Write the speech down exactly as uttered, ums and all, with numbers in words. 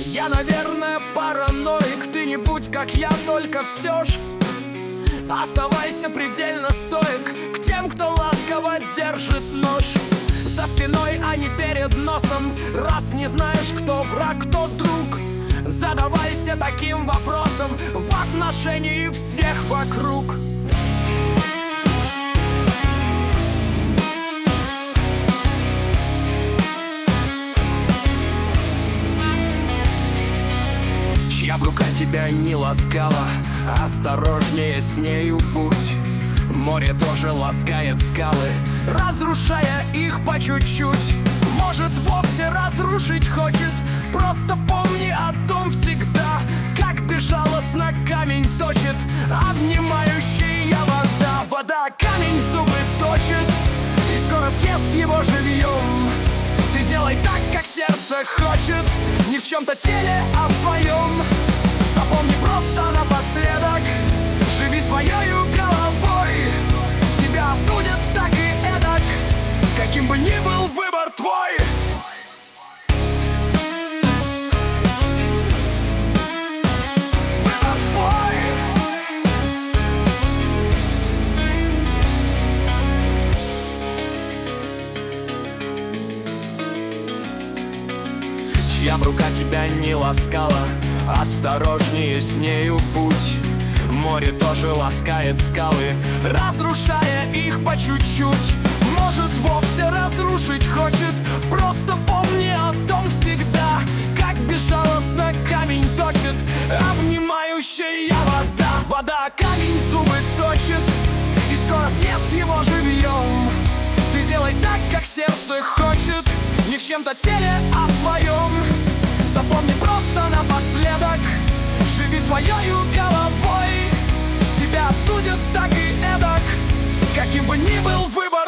Я, наверное, параноик. Ты не будь как я, только все ж оставайся предельно стоек к тем, кто ласково держит нож за спиной, а не перед носом. Раз не знаешь, кто враг, кто друг, задавайся таким вопросом в отношении всех вокруг. Чья б рука тебя не ласкала, осторожнее с нею будь. Море тоже ласкает скалы, разрушая их по чуть-чуть. Может, вовсе разрушить хочет. Просто помни о том всегда, как безжалостно камень точит обнимающая вода. Вода камень зубы точит и скоро съест его живьем. Ты делай так, как сердце хочет, не в чем-то теле, а в твоем. Запомни просто напоследок, живи своею головой. Тебя осудят так и эдак, каким бы ни был выбор твой. Выбор твой. Чья б рука тебя не ласкала, осторожнее с нею будь. Море тоже ласкает скалы, разрушая их по чуть-чуть. Может, вовсе разрушить хочет. Просто помни о том всегда, как безжалостно камень точит обнимающая вода. Вода камень зубы точит и скоро съест его живьем. Ты делай так, как сердце хочет, не в чем-то теле, а в твоем. Запомни просто напоследок, живи своею головой. Тебя осудят так и эдак, каким бы ни был выбор